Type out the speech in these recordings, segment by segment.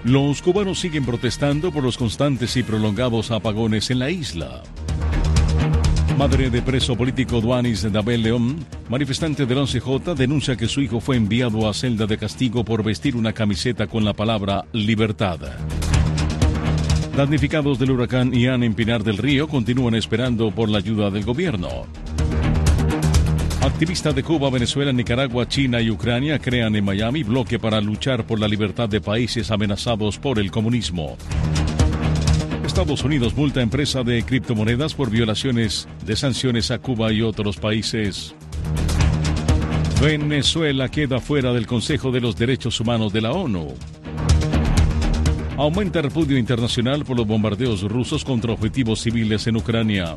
Los cubanos siguen protestando por los constantes y prolongados apagones en la isla. Madre de preso político Duanis Dabel León, manifestante del 11J, denuncia que su hijo fue enviado a celda de castigo por vestir una camiseta con la palabra libertad. Damnificados del huracán Ian en Pinar del Río continúan esperando por la ayuda del gobierno. Activistas de Cuba, Venezuela, Nicaragua, China y Ucrania crean en Miami bloque para luchar por la libertad de países amenazados por el comunismo. Estados Unidos multa a empresa de criptomonedas por violaciones de sanciones a Cuba y otros países. Venezuela queda fuera del Consejo de los Derechos Humanos de la ONU. Aumenta el repudio internacional por los bombardeos rusos contra objetivos civiles en Ucrania.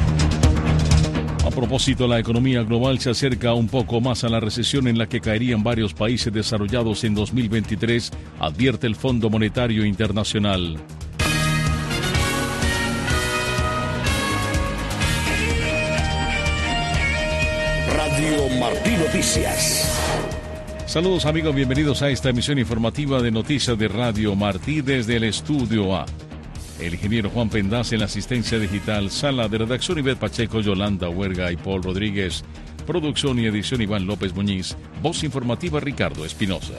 A propósito, la economía global se acerca un poco más a la recesión en la que caerían varios países desarrollados en 2023, advierte el Fondo Monetario Internacional. Radio Martí Noticias. Saludos amigos, bienvenidos a esta emisión informativa de Noticias de Radio Martí desde el Estudio A. El ingeniero Juan Pendaz en la asistencia digital, sala de redacción Ivette Pacheco, Yolanda Huerga y Paul Rodríguez, producción y edición Iván López Muñiz, voz informativa Ricardo Espinosa.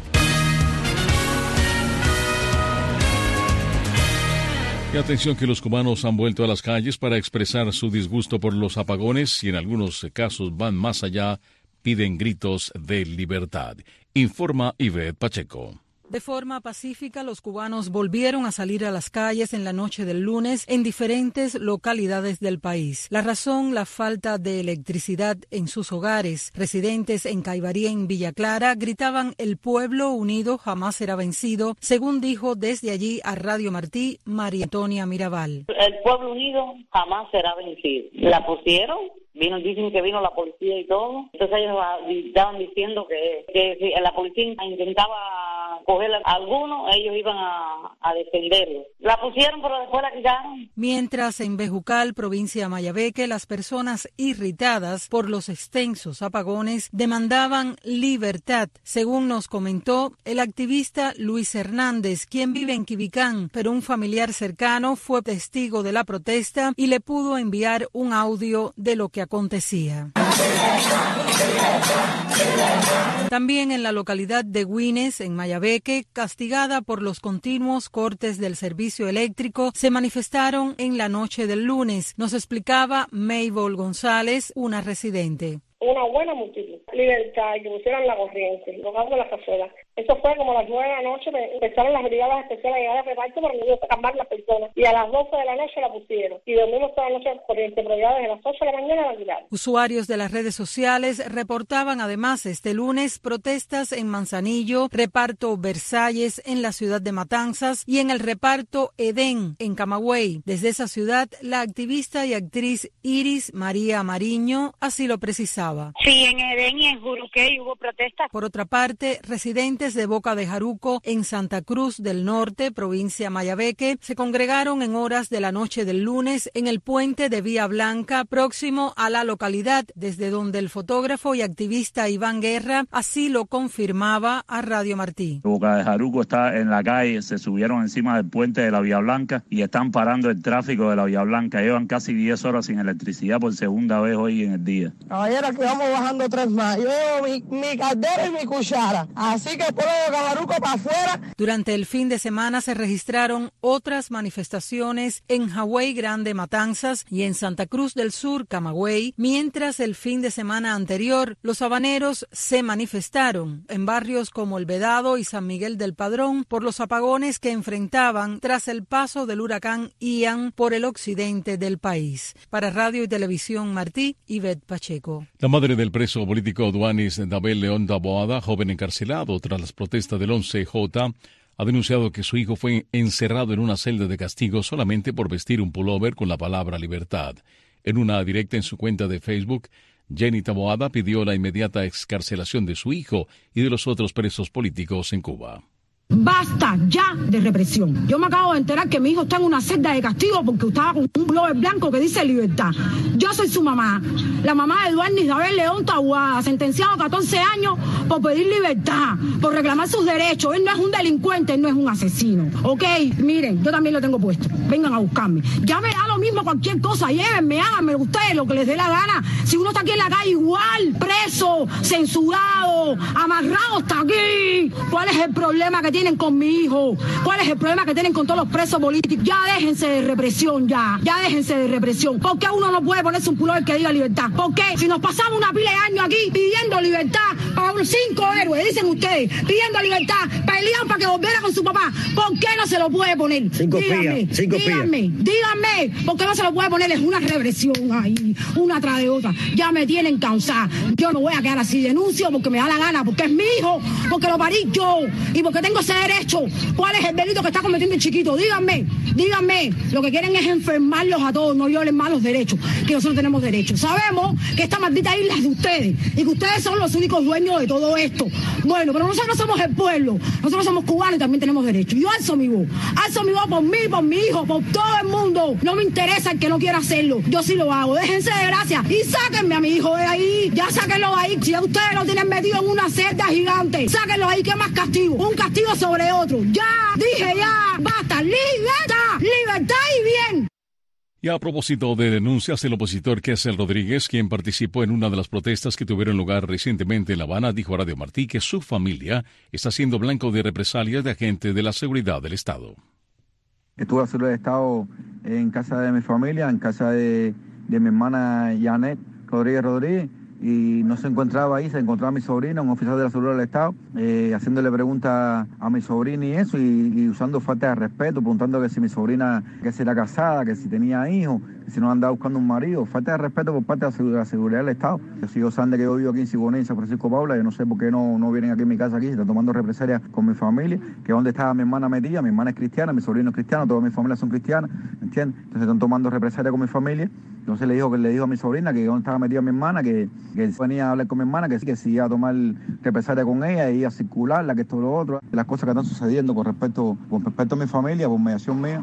Y atención que los cubanos han vuelto a las calles para expresar su disgusto por los apagones y en algunos casos van más allá, piden gritos de libertad. Informa Ivette Pacheco. De forma pacífica, los cubanos volvieron a salir a las calles en la noche del lunes en diferentes localidades del país. La razón, la falta de electricidad en sus hogares. Residentes en Caibarí, en Villa Clara, gritaban "El pueblo unido jamás será vencido", según dijo desde allí a Radio Martí María Antonia Mirabal. El pueblo unido jamás será vencido. La pusieron. Dicen que vino la policía y todo. Entonces ellos estaban diciendo que si la policía intentaba coger a alguno, ellos iban a defenderlo. La pusieron, pero después la quitaron. Mientras en Bejucal, provincia de Mayabeque, las personas irritadas por los extensos apagones demandaban libertad, según nos comentó el activista Luis Hernández, quien vive en Quibicán, pero un familiar cercano fue testigo de la protesta y le pudo enviar un audio de lo que acontecía. También en la localidad de Güines, en Mayabeque, castigada por los continuos cortes del servicio eléctrico, se manifestaron en la noche del lunes. Nos explicaba Maybol González, una residente. Una buena multitud, libertad, que pusieran la corriente, los gas de la cazuela. Eso fue como a las 9 de la noche, empezaron las brigadas especiales a llegar a reparto para no calmar las personas. Y a las 12 de la noche la pusieron. Y dormimos toda la noche con corriente, pero ya desde las 8 de la mañana la tiraron. Usuarios de las redes sociales reportaban además este lunes protestas en Manzanillo, reparto Versalles en la ciudad de Matanzas y en el reparto Edén en Camagüey. Desde esa ciudad, la activista y actriz Iris María Mariño así lo precisaba. Sí, en Edén y en Juruquey hubo protestas. Por otra parte, residentes de Boca de Jaruco, en Santa Cruz del Norte, provincia Mayabeque, se congregaron en horas de la noche del lunes en el puente de Vía Blanca, próximo a la localidad, desde donde el fotógrafo y activista Iván Guerra así lo confirmaba a Radio Martí. Boca de Jaruco está en la calle, se subieron encima del puente de la Vía Blanca y están parando el tráfico de la Vía Blanca. Llevan casi 10 horas sin electricidad por segunda vez hoy en el día. Caballero, aquí vamos bajando 3 más. Yo llevo mi caldera y mi cuchara. Así que el pueblo de Cajaruco para afuera. Durante el fin de semana se registraron otras manifestaciones en Hawái Grande, Matanzas, y en Santa Cruz del Sur, Camagüey, mientras el fin de semana anterior los habaneros se manifestaron en barrios como El Vedado y San Miguel del Padrón por los apagones que enfrentaban tras el paso del huracán Ian por el occidente del país. Para Radio y Televisión Martí, Ivette Pacheco. La madre del preso político Duanis Dabel León Taboada, joven encarcelado tras las protestas del 11J, ha denunciado que su hijo fue encerrado en una celda de castigo solamente por vestir un pullover con la palabra libertad. En una directa en su cuenta de Facebook, Jenny Taboada pidió la inmediata excarcelación de su hijo y de los otros presos políticos en Cuba. basta ya de represión. Yo me acabo de enterar que mi hijo está en una celda de castigo porque estaba con un blower blanco que dice libertad. Yo soy su mamá, la mamá de Eduardo Isabel León Tahuada, sentenciado a 14 años por pedir libertad, por reclamar sus derechos. Él no es un delincuente, él no es un asesino. Ok, miren, yo también lo tengo puesto. Vengan a buscarme. Ya me da lo mismo cualquier cosa, llévenme, háganme ustedes lo que les dé la gana. Si uno está aquí en la calle igual, preso, censurado, amarrado hasta aquí. ¿Cuál es el problema que tienen con mi hijo? ¿Cuál es el problema que tienen con todos los presos políticos? Ya déjense de represión, ya déjense de represión. ¿Por qué uno no puede ponerse un pullover que diga libertad? ¿Por qué? Si nos pasamos una pila de años aquí pidiendo libertad para unos 5 héroes, dicen ustedes, pidiendo libertad, peleando para que volviera con su papá, ¿por qué no se lo puede poner? Díganme, ¿por qué no se lo puede poner? Es una represión ahí, una tras de otra. Ya me tienen cansada. Yo no voy a quedar así, denuncio porque me da la gana, porque es mi hijo, porque lo parí yo y porque tengo ese derecho. ¿Cuál es el delito que está cometiendo el chiquito? Díganme. Lo que quieren es enfermarlos a todos, no violen más los derechos, que nosotros tenemos derechos. Sabemos que esta maldita isla es de ustedes y que ustedes son los únicos dueños de todo esto. Bueno, pero nosotros somos el pueblo, nosotros somos cubanos y también tenemos derechos. Yo alzo mi voz por mí, por mi hijo, por todo el mundo. No me interesa el que no quiera hacerlo, yo sí lo hago. Déjense de gracia y sáquenme a mi hijo de ahí, ya sáquenlo de ahí. Si a ustedes lo tienen metido en una celda gigante, sáquenlo de ahí, ¿qué más castigo? Un castigo sobre otro. Ya, dije ya, basta, libertad y bien. Y a propósito de denuncias, el opositor Kessel Rodríguez, quien participó en una de las protestas que tuvieron lugar recientemente en La Habana, dijo a Radio Martí que su familia está siendo blanco de represalias de agentes de la seguridad del Estado. Estuve a seguridad del Estado en casa de mi familia, en casa de mi hermana Janet Rodríguez, y no se encontraba ahí, se encontraba mi sobrina, un oficial de la seguridad del Estado, haciéndole preguntas a mi sobrina y eso, y usando falta de respeto, preguntando que si mi sobrina, que si era casada, que si tenía hijos, que si no andaba buscando un marido. Falta de respeto por parte de la seguridad del Estado. Si ellos saben de que yo vivo aquí en Siboney, en San Francisco Paula, yo no sé por qué no vienen aquí en mi casa aquí, están tomando represalias con mi familia, que donde estaba mi hermana metida, mi hermana es cristiana, mi sobrino es cristiano, todas mis familias son cristianas, ¿entiendes? Entonces están tomando represalias con mi familia. Entonces le dijo a mi sobrina que donde estaba metida mi hermana, que venía a hablar con mi hermana, que sí iba a tomar represalia con ella, y iba a circularla, que esto lo otro, las cosas que están sucediendo con respecto a mi familia, por mediación mía.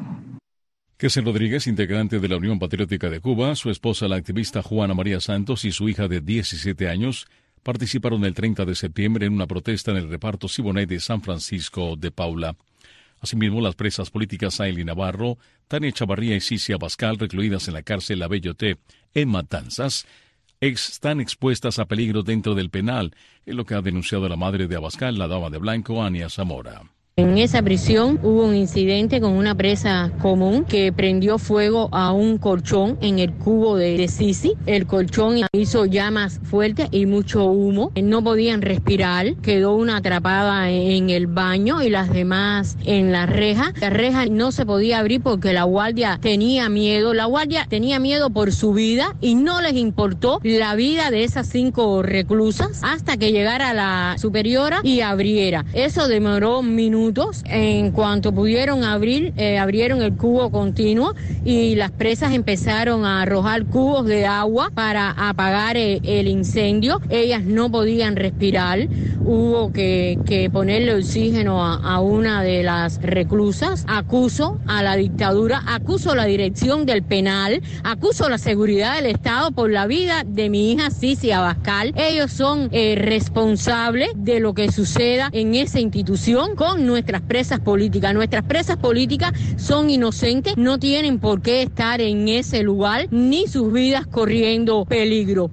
Kessel Rodríguez, integrante de la Unión Patriótica de Cuba, su esposa, la activista Juana María Santos, y su hija de 17 años, participaron el 30 de septiembre en una protesta en el reparto Siboney de San Francisco de Paula. Asimismo, las presas políticas Ailey Navarro, Tania Chavarría y Cici Abascal, recluidas en la cárcel La Bellotté en Matanzas, están expuestas a peligro dentro del penal, es lo que ha denunciado la madre de Abascal, la dama de blanco, Ania Zamora. En esa prisión hubo un incidente con una presa común que prendió fuego a un colchón en el cubo de Cici. El colchón hizo llamas fuertes y mucho humo. No podían respirar. Quedó una atrapada en el baño y las demás en la reja. La reja no se podía abrir porque la guardia tenía miedo. La guardia tenía miedo por su vida y no les importó la vida de esas 5 reclusas hasta que llegara la superiora y abriera. Eso demoró minutos. En cuanto pudieron abrir, abrieron el cubo continuo y las presas empezaron a arrojar cubos de agua para apagar el incendio. Ellas no podían respirar. Hubo que ponerle oxígeno a una de las reclusas. Acuso a la dictadura, acuso a la dirección del penal, acuso a la seguridad del Estado por la vida de mi hija Cici Abascal. Ellos son responsables de lo que suceda en esa institución con nuestras presas políticas. Nuestras presas políticas son inocentes, no tienen por qué estar en ese lugar, ni sus vidas corriendo peligro.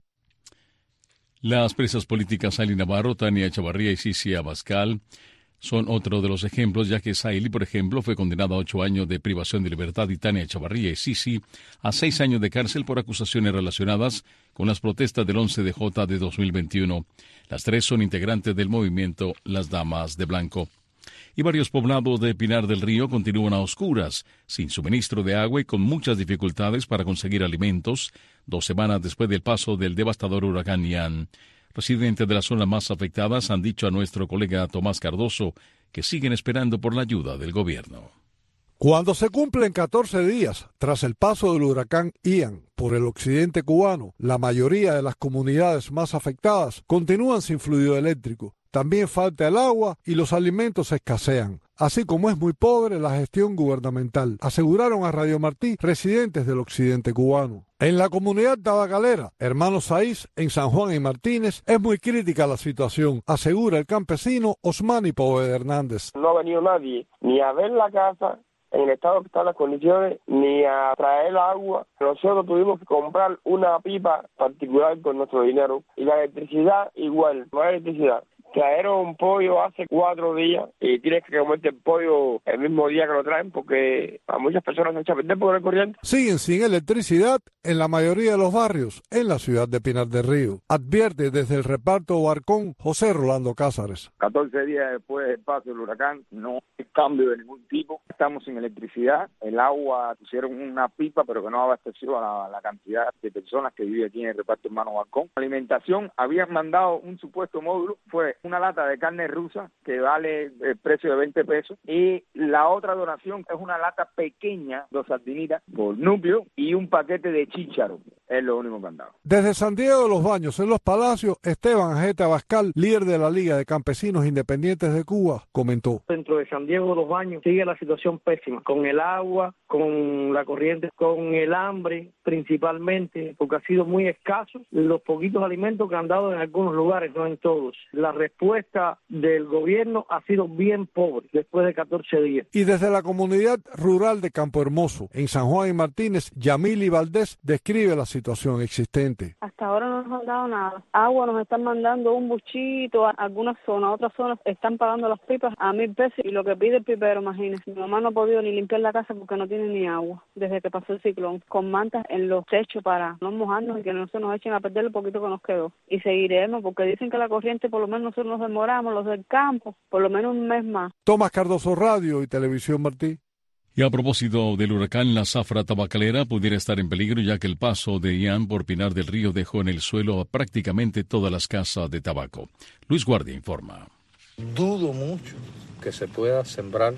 Las presas políticas Ailey Navarro, Tania Chavarría y Cici Abascal son otro de los ejemplos, ya que Ailey, por ejemplo, fue condenada a 8 años de privación de libertad y Tania Chavarría y Cici a 6 años de cárcel por acusaciones relacionadas con las protestas del 11 de 2021. Las 3 son integrantes del movimiento Las Damas de Blanco. Y varios poblados de Pinar del Río continúan a oscuras, sin suministro de agua y con muchas dificultades para conseguir alimentos, 2 semanas después del paso del devastador huracán Ian. Residentes de las zonas más afectadas han dicho a nuestro colega Tomás Cardoso que siguen esperando por la ayuda del gobierno. Cuando se cumplen 14 días tras el paso del huracán Ian por el occidente cubano, la mayoría de las comunidades más afectadas continúan sin fluido eléctrico. También falta el agua y los alimentos escasean. así como es muy pobre la gestión gubernamental, aseguraron a Radio Martí residentes del occidente cubano. En la comunidad tabacalera, Hermanos Saiz, en San Juan y Martínez, es muy crítica la situación, asegura el campesino Osmani Poveda Hernández. No ha venido nadie ni a ver la casa en el estado que están las condiciones, ni a traer agua. Nosotros tuvimos que comprar una pipa particular con nuestro dinero, y la electricidad igual, no hay electricidad. Trajeron un pollo hace 4 días y tienes que comerte el pollo el mismo día que lo traen, porque a muchas personas se echan a perder por el corriente. Siguen sin electricidad en la mayoría de los barrios en la ciudad de Pinar del Río. Advierte desde el reparto Barcón José Rolando Cázares. 14 días después del paso del huracán, no hay cambio de ningún tipo. Estamos sin electricidad. El agua pusieron una pipa, pero que no abasteció a la cantidad de personas que viven aquí en el reparto Hermano Barcón. Alimentación, habían mandado un supuesto módulo, fue una lata de carne rusa que vale el precio de 20 pesos, y la otra donación es una lata pequeña de sardinitas por núcleo y un paquete de chícharo. Es lo único que han dado. Desde San Diego de los Baños, en Los Palacios, Esteban Ajete Abascal, líder de la Liga de Campesinos Independientes de Cuba, comentó. Dentro de San Diego de los Baños sigue la situación pésima, con el agua, con la corriente, con el hambre principalmente, porque ha sido muy escaso los poquitos alimentos que han dado en algunos lugares, no en todos. La respuesta del gobierno ha sido bien pobre después de 14 días. Y desde la comunidad rural de Campo Hermoso, en San Juan y Martínez, Yamili Valdés describe la situación existente. Hasta ahora no nos han dado nada. Agua nos están mandando un buchito a algunas zonas, otras zonas están pagando las pipas a 1,000 pesos y lo que pide el pipero, imagínense. Mi mamá no ha podido ni limpiar la casa porque no tiene ni agua desde que pasó el ciclón, con mantas en los techos para no mojarnos y que no se nos echen a perder el poquito que nos quedó. Y seguiremos porque dicen que la corriente, por lo menos nosotros nos demoramos, los del campo, por lo menos un mes más. Tomás Cardoso, Radio y Televisión Martí. Y a propósito del huracán, la zafra tabacalera pudiera estar en peligro, ya que el paso de Ian por Pinar del Río dejó en el suelo a prácticamente todas las casas de tabaco. Luis Guardia informa. Dudo mucho que se pueda sembrar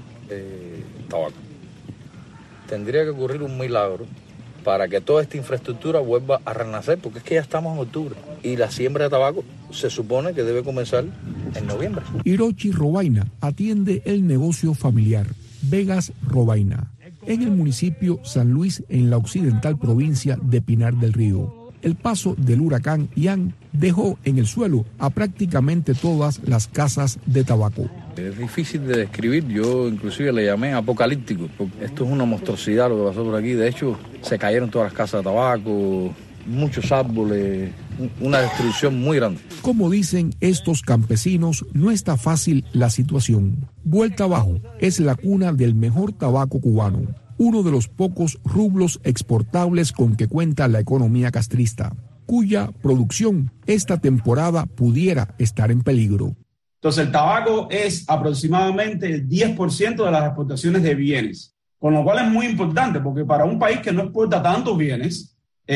tabaco. Tendría que ocurrir un milagro para que toda esta infraestructura vuelva a renacer, porque es que ya estamos en octubre y la siembra de tabaco se supone que debe comenzar en noviembre. Hiroshi Robaina atiende el negocio familiar Vegas Robaina en el municipio San Luis, en la occidental provincia de Pinar del Río. El paso del huracán Ian dejó en el suelo a prácticamente todas las casas de tabaco. Es difícil de describir, yo inclusive le llamé apocalíptico, porque esto es una monstruosidad lo que pasó por aquí. De hecho, se cayeron todas las casas de tabaco, muchos árboles, una destrucción muy grande. Como dicen estos campesinos, no está fácil la situación. Vuelta Abajo es la cuna del mejor tabaco cubano, uno de los pocos rublos exportables con que cuenta la economía castrista, cuya producción esta temporada pudiera estar en peligro. Entonces el tabaco es aproximadamente el 10% de las exportaciones de bienes, con lo cual es muy importante porque para un país que no exporta tantos bienes,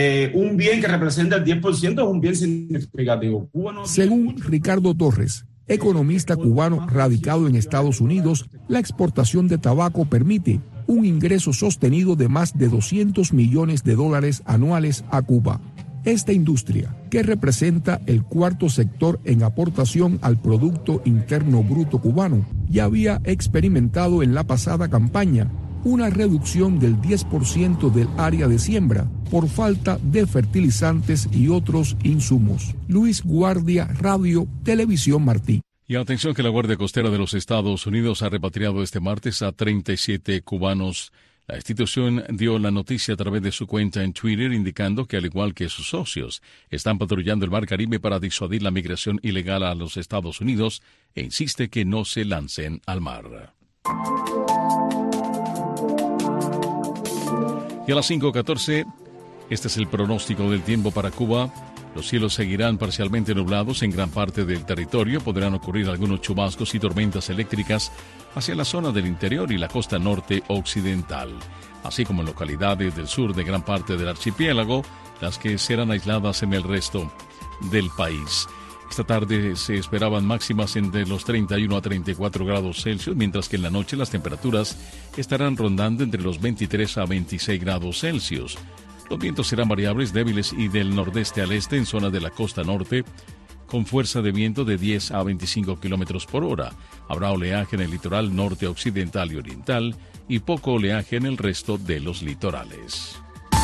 un bien que representa el 10% es un bien significativo. Según Ricardo Torres, economista cubano radicado en Estados Unidos, la exportación de tabaco permite un ingreso sostenido de más de $200 millones anuales a Cuba. Esta industria, que representa el cuarto sector en aportación al Producto Interno Bruto cubano, ya había experimentado en la pasada campaña una reducción del 10% del área de siembra por falta de fertilizantes y otros insumos. Luis Guardia, Radio, Televisión Martí. Y atención que la Guardia Costera de los Estados Unidos ha repatriado este martes a 37 cubanos. La institución dio la noticia a través de su cuenta en Twitter, indicando que, al igual que sus socios, están patrullando el Mar Caribe para disuadir la migración ilegal a los Estados Unidos e insiste que no se lancen al mar. Y a las 5:14, este es el pronóstico del tiempo para Cuba. Los cielos seguirán parcialmente nublados en gran parte del territorio. Podrán ocurrir algunos chubascos y tormentas eléctricas hacia la zona del interior y la costa norte occidental, así como en localidades del sur de gran parte del archipiélago, las que serán aisladas en el resto del país. Esta tarde se esperaban máximas entre los 31 a 34 grados Celsius, mientras que en la noche las temperaturas estarán rondando entre los 23 a 26 grados Celsius. Los vientos serán variables, débiles y del nordeste al este en zonas de la costa norte, con fuerza de viento de 10 a 25 kilómetros por hora. Habrá oleaje en el litoral norte, occidental y oriental y poco oleaje en el resto de los litorales.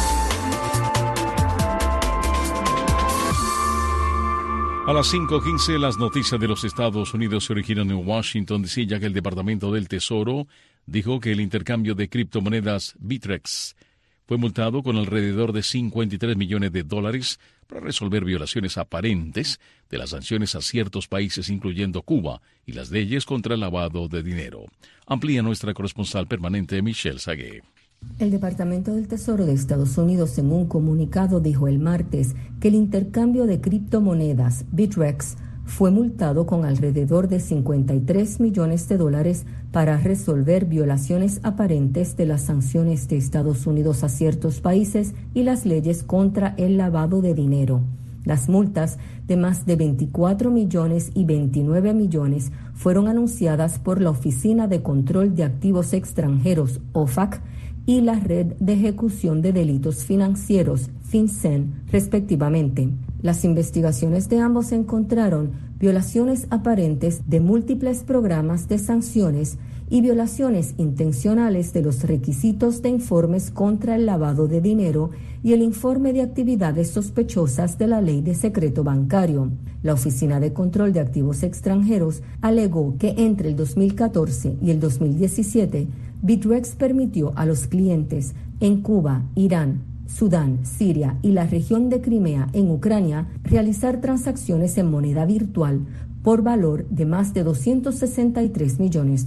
A las 5:15, las noticias de los Estados Unidos se originan en Washington, D.C., ya que el Departamento del Tesoro dijo que el intercambio de criptomonedas Bitrex fue multado con alrededor de $53 millones para resolver violaciones aparentes de las sanciones a ciertos países, incluyendo Cuba, y las leyes contra el lavado de dinero. Amplía nuestra corresponsal permanente, Michelle Sagué. El Departamento del Tesoro de Estados Unidos en un comunicado dijo el martes que el intercambio de criptomonedas Bitrex fue multado con alrededor de $53 millones para resolver violaciones aparentes de las sanciones de Estados Unidos a ciertos países y las leyes contra el lavado de dinero. Las multas de más de 24 millones y 29 millones fueron anunciadas por la Oficina de Control de Activos Extranjeros, OFAC, y la Red de Ejecución de Delitos Financieros, FinCEN, respectivamente. Las investigaciones de ambos encontraron violaciones aparentes de múltiples programas de sanciones y violaciones intencionales de los requisitos de informes contra el lavado de dinero y el informe de actividades sospechosas de la Ley de Secreto Bancario. La Oficina de Control de Activos Extranjeros alegó que entre el 2014 y el 2017, Bitrex permitió a los clientes en Cuba, Irán, Sudán, Siria y la región de Crimea en Ucrania realizar transacciones en moneda virtual por valor de más de $263 millones.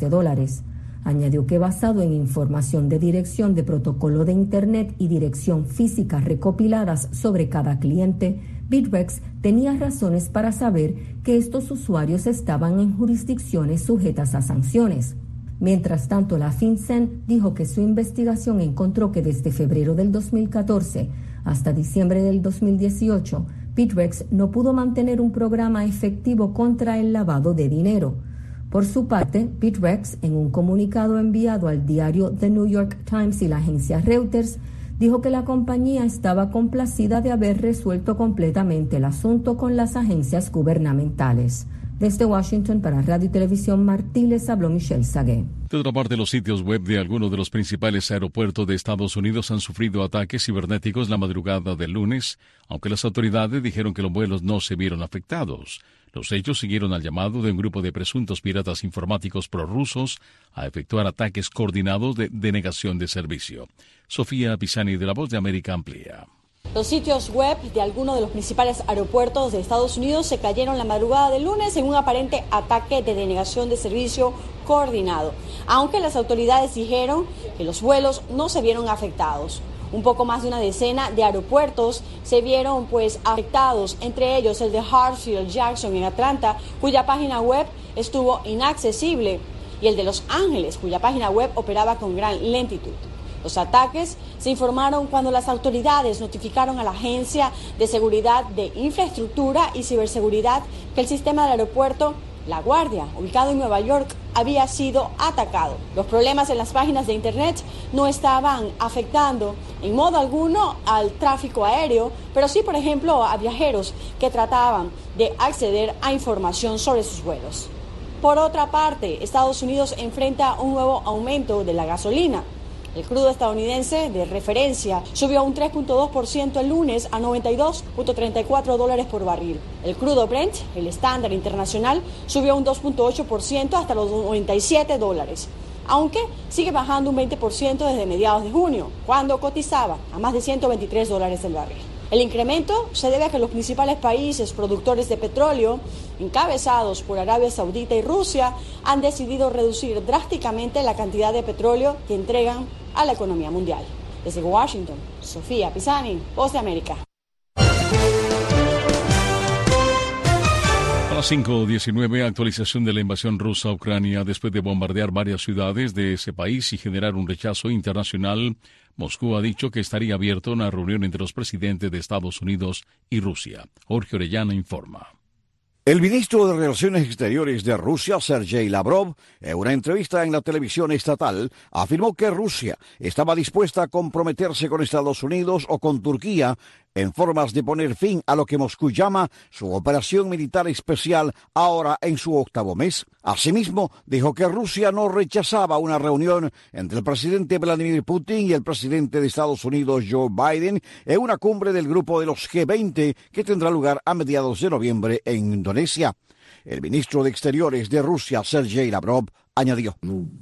Añadió que basado en información de dirección de protocolo de Internet y dirección física recopiladas sobre cada cliente, Bitrex tenía razones para saber que estos usuarios estaban en jurisdicciones sujetas a sanciones. Mientras tanto, la FinCEN dijo que su investigación encontró que desde febrero del 2014 hasta diciembre del 2018, Bitrex no pudo mantener un programa efectivo contra el lavado de dinero. Por su parte, Bitrex, en un comunicado enviado al diario The New York Times y la agencia Reuters, dijo que la compañía estaba complacida de haber resuelto completamente el asunto con las agencias gubernamentales. Desde Washington, para Radio y Televisión Martí, les habló Michelle Sagué. De otra parte, los sitios web de algunos de los principales aeropuertos de Estados Unidos han sufrido ataques cibernéticos la madrugada del lunes, aunque las autoridades dijeron que los vuelos no se vieron afectados. Los hechos siguieron al llamado de un grupo de presuntos piratas informáticos prorrusos a efectuar ataques coordinados de denegación de servicio. Sofía Pisani, de La Voz de América, amplía. Los sitios web de algunos de los principales aeropuertos de Estados Unidos se cayeron la madrugada del lunes en un aparente ataque de denegación de servicio coordinado, aunque las autoridades dijeron que los vuelos no se vieron afectados. Un poco más de una decena de aeropuertos se vieron afectados, entre ellos el de Hartsfield Jackson en Atlanta, cuya página web estuvo inaccesible, y el de Los Ángeles, cuya página web operaba con gran lentitud. Los ataques se informaron cuando las autoridades notificaron a la Agencia de Seguridad de Infraestructura y Ciberseguridad que el sistema del aeropuerto La Guardia, ubicado en Nueva York, había sido atacado. Los problemas en las páginas de Internet no estaban afectando en modo alguno al tráfico aéreo, pero sí, por ejemplo, a viajeros que trataban de acceder a información sobre sus vuelos. Por otra parte, Estados Unidos enfrenta un nuevo aumento de la gasolina. El crudo estadounidense de referencia subió un 3.2% el lunes a $92.34 por barril. El crudo Brent, el estándar internacional, subió un 2.8% hasta los $97, aunque sigue bajando un 20% desde mediados de junio, cuando cotizaba a más de $123 el barril. El incremento se debe a que los principales países productores de petróleo, encabezados por Arabia Saudita y Rusia, han decidido reducir drásticamente la cantidad de petróleo que entregan a la economía mundial. Desde Washington, Sofía Pisani, Voz de América. A las 5:19, actualización de la invasión rusa a Ucrania. Después de bombardear varias ciudades de ese país y generar un rechazo internacional, Moscú ha dicho que estaría abierto a una reunión entre los presidentes de Estados Unidos y Rusia. Jorge Orellana informa. El ministro de Relaciones Exteriores de Rusia, Sergei Lavrov, en una entrevista en la televisión estatal, afirmó que Rusia estaba dispuesta a comprometerse con Estados Unidos o con Turquía en formas de poner fin a lo que Moscú llama su operación militar especial ahora en su 8º mes. Asimismo, dijo que Rusia no rechazaba una reunión entre el presidente Vladimir Putin y el presidente de Estados Unidos Joe Biden en una cumbre del grupo de los G20 que tendrá lugar a mediados de noviembre en Indonesia. El ministro de Exteriores de Rusia, Sergei Lavrov, añadió: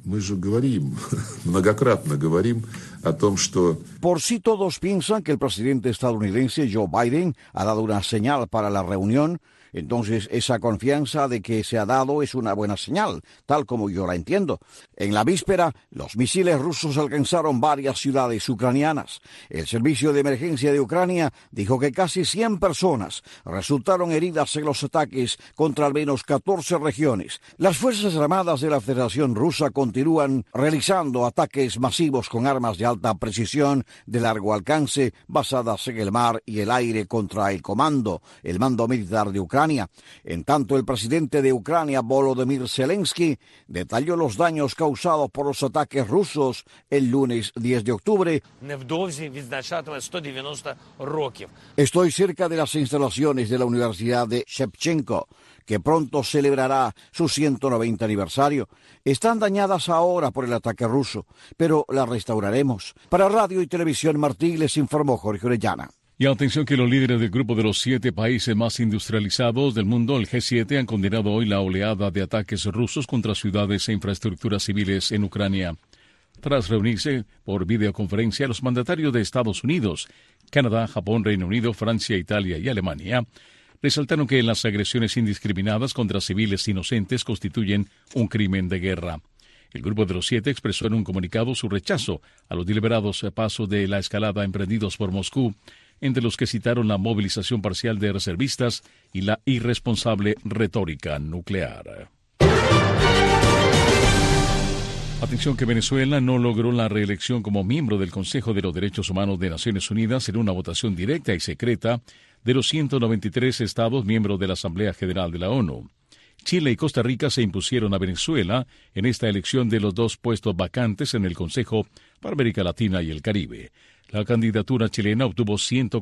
por si todos piensan que el presidente estadounidense Joe Biden ha dado una señal para la reunión, entonces esa confianza de que se ha dado es una buena señal, tal como yo la entiendo. En la víspera, los misiles rusos alcanzaron varias ciudades ucranianas. El Servicio de Emergencia de Ucrania dijo que casi 100 personas resultaron heridas en los ataques contra al menos 14 regiones. Las Fuerzas Armadas de la Federación Rusa continúan realizando ataques masivos con armas de alta precisión de largo alcance basadas en el mar y el aire contra el mando militar de Ucrania. En tanto, el presidente de Ucrania, Volodymyr Zelensky, detalló los daños causados por los ataques rusos el lunes 10 de octubre. Estoy cerca de las instalaciones de la Universidad de Shevchenko, que pronto celebrará su 190 aniversario. Están dañadas ahora por el ataque ruso, pero las restauraremos. Para Radio y Televisión Martí les informó Jorge Orellana. Y atención que los líderes del grupo de los 7 países más industrializados del mundo, el G7, han condenado hoy la oleada de ataques rusos contra ciudades e infraestructuras civiles en Ucrania. Tras reunirse por videoconferencia, los mandatarios de Estados Unidos, Canadá, Japón, Reino Unido, Francia, Italia y Alemania resaltaron que las agresiones indiscriminadas contra civiles inocentes constituyen un crimen de guerra. El grupo de los 7 expresó en un comunicado su rechazo a los deliberados pasos de la escalada emprendidos por Moscú, entre los que citaron la movilización parcial de reservistas y la irresponsable retórica nuclear. Atención que Venezuela no logró la reelección como miembro del Consejo de los Derechos Humanos de Naciones Unidas en una votación directa y secreta de los 193 estados miembros de la Asamblea General de la ONU. Chile y Costa Rica se impusieron a Venezuela en esta elección de los 2 puestos vacantes en el Consejo para América Latina y el Caribe. La candidatura chilena obtuvo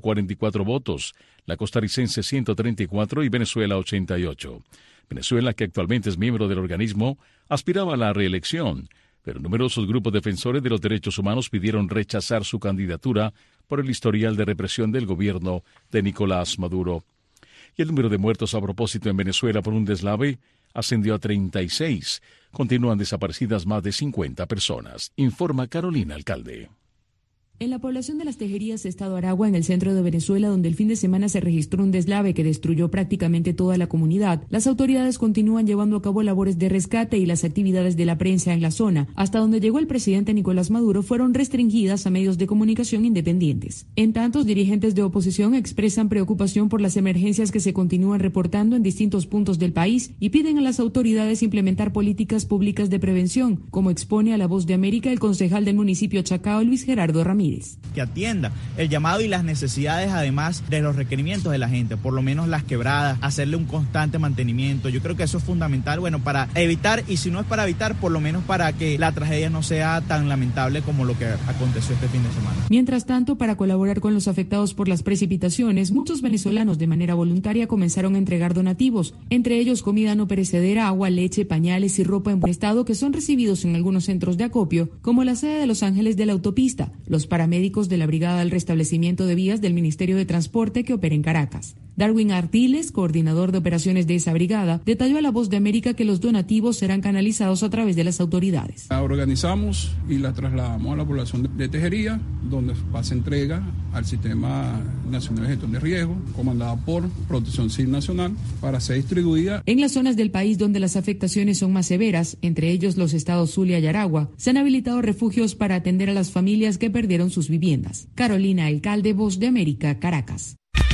144 votos, la costarricense 134 y Venezuela 88. Venezuela, que actualmente es miembro del organismo, aspiraba a la reelección, pero numerosos grupos defensores de los derechos humanos pidieron rechazar su candidatura por el historial de represión del gobierno de Nicolás Maduro. Y el número de muertos a propósito en Venezuela por un deslave ascendió a 36. Continúan desaparecidas más de 50 personas, informa Carolina Alcalde. En la población de Las Tejerías, Estado Aragua, en el centro de Venezuela, donde el fin de semana se registró un deslave que destruyó prácticamente toda la comunidad, las autoridades continúan llevando a cabo labores de rescate y las actividades de la prensa en la zona, hasta donde llegó el presidente Nicolás Maduro, fueron restringidas a medios de comunicación independientes. En tanto, dirigentes de oposición expresan preocupación por las emergencias que se continúan reportando en distintos puntos del país y piden a las autoridades implementar políticas públicas de prevención, como expone a La Voz de América el concejal del municipio Chacao, Luis Gerardo Ramírez. Que atienda el llamado y las necesidades, además de los requerimientos de la gente, por lo menos las quebradas, hacerle un constante mantenimiento. Yo creo que eso es fundamental, para evitar, y si no es para evitar, por lo menos para que la tragedia no sea tan lamentable como lo que aconteció este fin de semana. Mientras tanto, para colaborar con los afectados por las precipitaciones, muchos venezolanos de manera voluntaria comenzaron a entregar donativos, entre ellos comida no perecedera, agua, leche, pañales y ropa en buen estado, que son recibidos en algunos centros de acopio, como la sede de Los Ángeles de la Autopista, los paramédicos de la Brigada del Restablecimiento de Vías del Ministerio de Transporte que opera en Caracas. Darwin Artiles, coordinador de operaciones de esa brigada, detalló a La Voz de América que los donativos serán canalizados a través de las autoridades. La organizamos y la trasladamos a la población de Tejería, donde pasa entrega al Sistema Nacional de Gestión de Riesgo, comandada por Protección Civil Nacional, para ser distribuida. En las zonas del país donde las afectaciones son más severas, entre ellos los estados Zulia y Aragua, se han habilitado refugios para atender a las familias que perdieron sus viviendas. Carolina Alcalde, Voz de América, Caracas.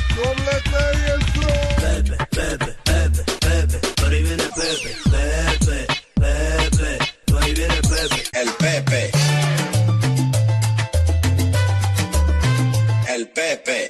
Pepe, Pepe, Pepe, Pepe, por ahí viene Pepe, Pepe, Pepe, por ahí viene Pepe. El Pepe. El Pepe.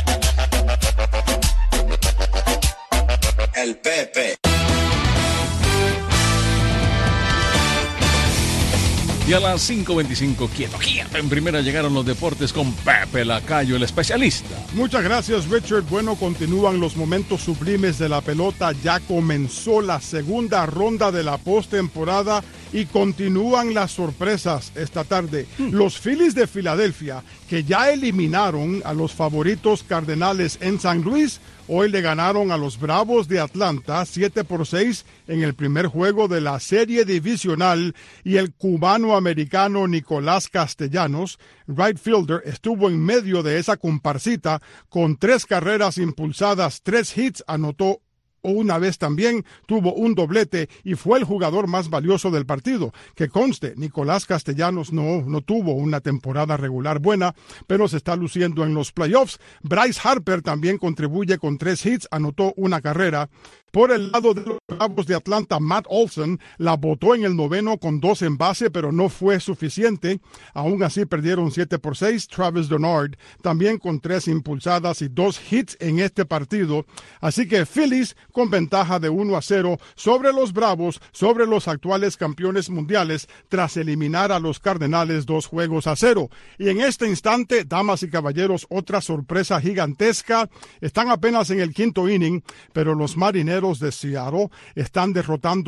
El Pepe. Y a las 5:25, quieto. En primera llegaron los deportes con Pepe Lacayo, el especialista. Muchas gracias, Richard. Bueno, continúan los momentos sublimes de la pelota. Ya comenzó la segunda ronda de la postemporada y continúan las sorpresas esta tarde. Los Phillies de Filadelfia, que ya eliminaron a los favoritos Cardenales en San Luis, hoy le ganaron a los Bravos de Atlanta 7-6 en el primer juego de la serie divisional, y el cubano-americano Nicolás Castellanos, right fielder, estuvo en medio de esa comparsita con 3 carreras impulsadas, 3 hits, anotó una vez también, tuvo un doblete y fue el jugador más valioso del partido. Que conste, Nicolás Castellanos no tuvo una temporada regular buena, pero se está luciendo en los playoffs. Bryce Harper también contribuye con 3 hits, anotó una carrera. Por el lado de los Bravos de Atlanta, Matt Olson la botó en el noveno con 2 en base, pero no fue suficiente. Aún así perdieron 7-6. Travis Denard también con 3 impulsadas y 2 hits en este partido. Así que Phillies con ventaja de 1-0 sobre los Bravos, sobre los actuales campeones mundiales, tras eliminar a los Cardenales 2-0. Y en este instante, damas y caballeros, otra sorpresa gigantesca. Están apenas en el 5º inning, pero los Marineros de Seattle están derrotando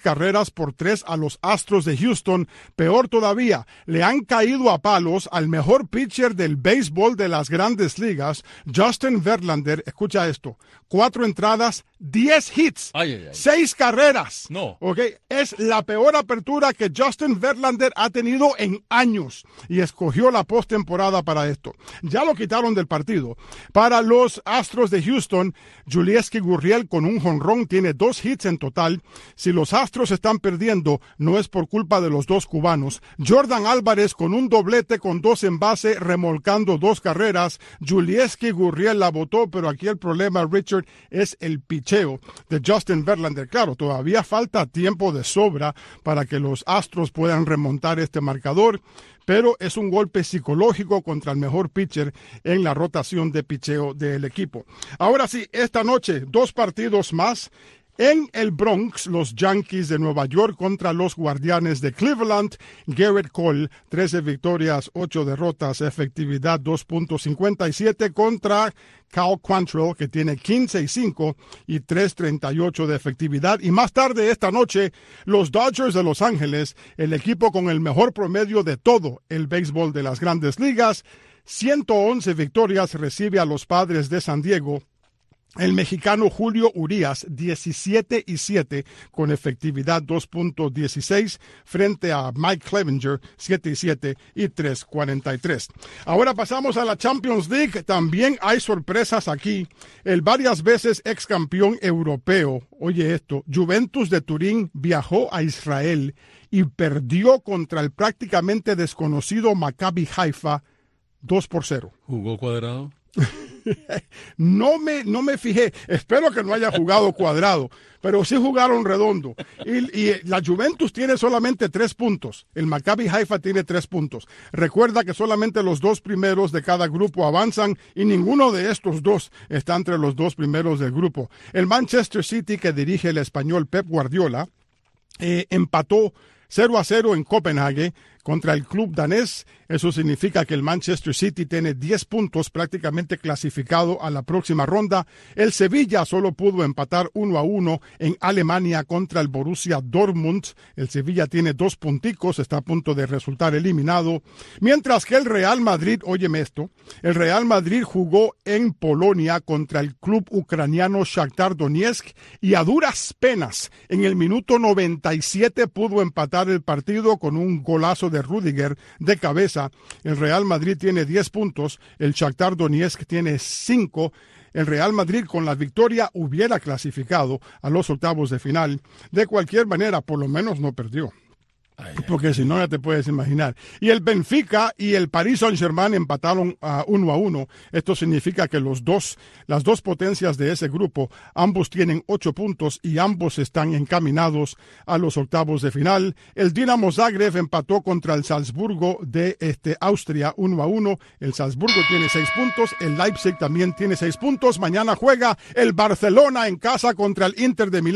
6-3 a los Astros de Houston. Peor todavía, le han caído a palos al mejor pitcher del béisbol de las grandes ligas, Justin Verlander. Escucha esto: 4 entradas, 10 hits, 6 carreras. No. Okay. Es la peor apertura que Justin Verlander ha tenido en años, y escogió la postemporada para esto. Ya lo quitaron del partido. Para los Astros de Houston, Yulieski Gurriel con un jonrón tiene 2 hits en total. Si los Astros están perdiendo, no es por culpa de los 2 cubanos. Jordan Álvarez con un doblete con 2 en base, remolcando 2 carreras. Yulieski Gurriel la botó, pero aquí el problema, Richard, es el picheo de Justin Verlander. Claro, todavía falta tiempo de sobra para que los Astros puedan remontar este marcador, pero es un golpe psicológico contra el mejor pitcher en la rotación de picheo del equipo. Ahora sí, esta noche 2 partidos más. En el Bronx, los Yankees de Nueva York contra los Guardianes de Cleveland. Garrett Cole, 13 victorias, 8 derrotas, efectividad 2.57 contra Cal Quantrill, que tiene 15-5 y 3.38 de efectividad. Y más tarde esta noche, los Dodgers de Los Ángeles, el equipo con el mejor promedio de todo el béisbol de las grandes ligas, 111 victorias, recibe a los Padres de San Diego. El mexicano Julio Urías, 17-7, con efectividad 2.16, frente a Mike Clevinger, 7-7 y 3.43. Ahora pasamos a la Champions League. También hay sorpresas aquí. El varias veces ex campeón europeo, oye esto, Juventus de Turín viajó a Israel y perdió contra el prácticamente desconocido Maccabi Haifa 2-0. ¿Jugó Cuadrado? No me fijé, espero que no haya jugado Cuadrado, pero sí jugaron redondo. Y la Juventus tiene solamente 3 puntos, el Maccabi Haifa tiene 3 puntos. Recuerda que solamente los 2 primeros de cada grupo avanzan y ninguno de estos 2 está entre los 2 primeros del grupo. El Manchester City, que dirige el español Pep Guardiola, empató 0-0 en Copenhague contra el club danés. Eso significa que el Manchester City tiene 10 puntos, prácticamente clasificado a la próxima ronda. El Sevilla solo pudo empatar 1-1 en Alemania contra el Borussia Dortmund. El Sevilla tiene 2 punticos, está a punto de resultar eliminado. Mientras que el Real Madrid, óyeme esto, el Real Madrid jugó en Polonia contra el club ucraniano Shakhtar Donetsk y a duras penas en el minuto 97 pudo empatar el partido con un golazo de Rüdiger de cabeza. El Real Madrid tiene 10 puntos, el Shakhtar Donetsk tiene 5. El Real Madrid con la victoria hubiera clasificado a los octavos de final. De cualquier manera, por lo menos no perdió. Porque si no, ya te puedes imaginar. Y el Benfica y el Paris Saint-Germain empataron a 1-1. Esto significa que las dos potencias de ese grupo, ambos tienen 8 puntos y ambos están encaminados a los octavos de final. El Dinamo Zagreb empató contra el Salzburgo de Austria 1-1. El Salzburgo tiene 6 puntos. El Leipzig también tiene 6 puntos. Mañana juega el Barcelona en casa contra el Inter de Milán.